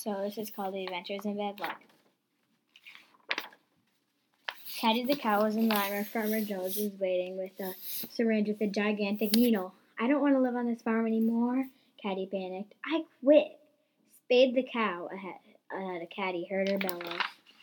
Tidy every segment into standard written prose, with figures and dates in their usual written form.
So this is called The Adventures in Bad Luck. Caddy the cow was in line where Farmer Jones was waiting with a syringe with a gigantic needle. I don't want to live on this farm anymore, Caddy panicked. I quit. Spade the cow ahead of Caddy heard her bellow.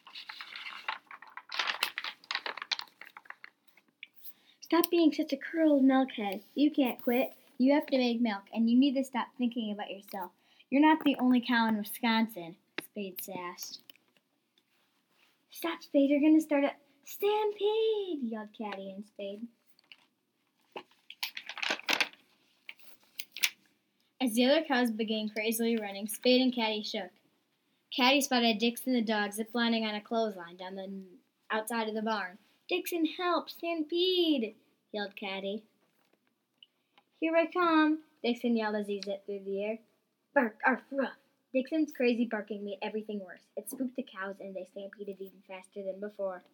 Stop being such a curled milkhead. You can't quit. You have to make milk, and you need to stop thinking about yourself. You're not the only cow in Wisconsin, Spade sassed. Stop, Spade. You're going to start a stampede, yelled Caddy and Spade. As the other cows began crazily running, Spade and Caddy shook. Caddy spotted Dixon the dog ziplining on a clothesline down the outside of the barn. Dixon, help! Stampede! Yelled Caddy. Here I come! Dixon yelled as he zipped through the air. Bark, arf, ruff! Dixon's crazy barking made everything worse. It spooked the cows and they stampeded even faster than before.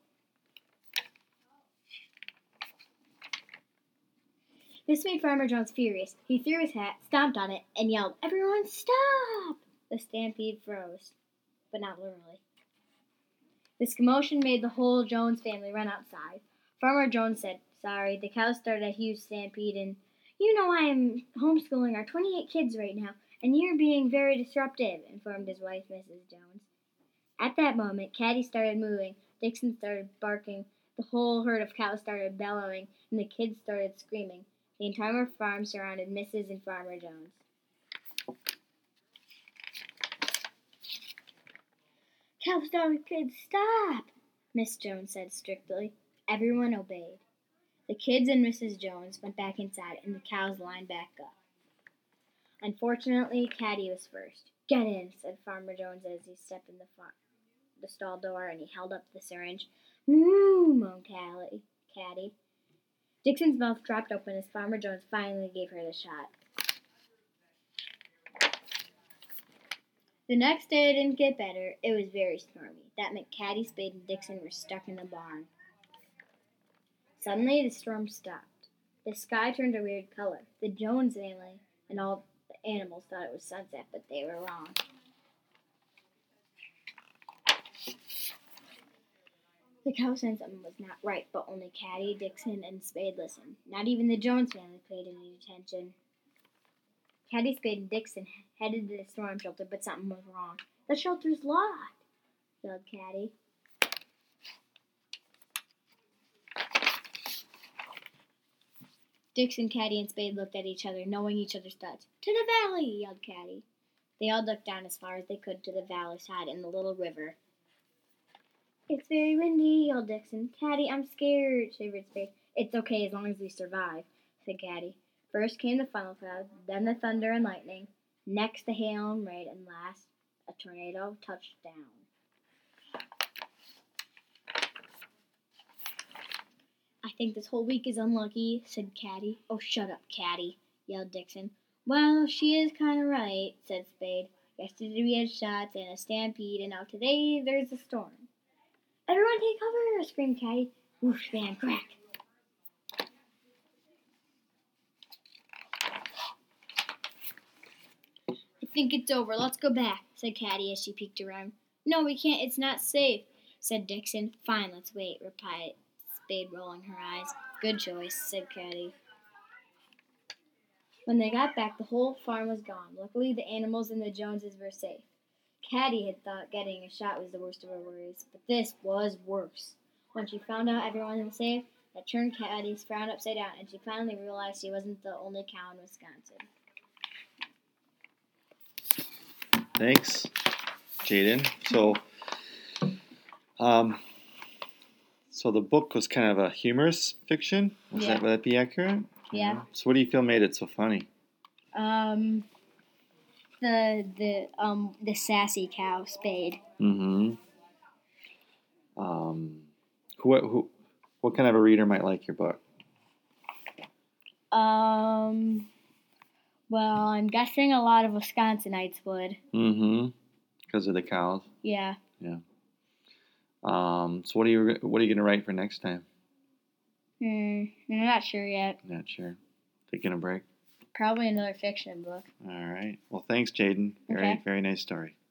This made Farmer Jones furious. He threw his hat, stomped on it, and yelled, Everyone stop! The stampede froze, but not literally. This commotion made the whole Jones family run outside. Farmer Jones said, Sorry, the cows started a huge stampede, and you know I am homeschooling our 28 kids right now, and you're being very disruptive, informed his wife, Mrs. Jones. At that moment, Caddy started moving, Dixon started barking, the whole herd of cows started bellowing, and the kids started screaming. The entire farm surrounded Mrs. and Farmer Jones. Cow starving kids, stop! Miss Jones said strictly. Everyone obeyed. The kids and Mrs. Jones went back inside, and the cows lined back up. Unfortunately, Caddy was first. Get in, said Farmer Jones as he stepped in the stall door, and he held up the syringe. Moo, moaned Caddy. Dixon's mouth dropped open as Farmer Jones finally gave her the shot. The next day it didn't get better. It was very stormy. That meant Caddy, Spade, and Dixon were stuck in the barn. Suddenly the storm stopped. The sky turned a weird color. The Jones family and all the animals thought it was sunset, but they were wrong. The cow said something was not right, but only Caddy, Dixon, and Spade listened. Not even the Jones family paid any attention. Caddy, Spade, and Dixon headed to the storm shelter, but something was wrong. The shelter's locked, yelled Caddy. Dixon, Caddy, and Spade looked at each other, knowing each other's thoughts. To the valley, yelled Caddy. They all ducked down as far as they could to the valley side in the little river. It's very windy, yelled Dixon. Caddy, I'm scared, shivered Spade. It's okay as long as we survive, said Caddy. First came the funnel cloud, then the thunder and lightning, next the hail and rain, and last a tornado touched down. I think this whole week is unlucky, said Caddy. Oh, shut up, Caddy, yelled Dixon. Well, she is kind of right, said Spade. Yesterday we had shots and a stampede, and now today there's a storm. Everyone take cover, screamed Caddy. Whoosh, bam, crack. I think it's over. Let's go back, said Caddy as she peeked around. No, we can't. It's not safe, said Dixon. Fine, let's wait, replied Spade, rolling her eyes. Good choice, said Caddy. When they got back, the whole farm was gone. Luckily, the animals and the Joneses were safe. Caddy had thought getting a shot was the worst of her worries, but this was worse. When she found out everyone was safe, that turned Caddy's frown upside down, and she finally realized she wasn't the only cow in Wisconsin. Thanks, Jaden. So the book was kind of a humorous fiction. Would that be accurate? Yeah. So what do you feel made it so funny? The sassy cow, Spade. Mm-hmm. What kind of a reader might like your book? Well, I'm guessing a lot of Wisconsinites would. Mm-hmm. Because of the cows. Yeah. Yeah. So what are you going to write for next time? I'm not sure yet. Not sure. Taking a break? Probably another fiction book. All right. Well, thanks, Jaden. Very, very nice story.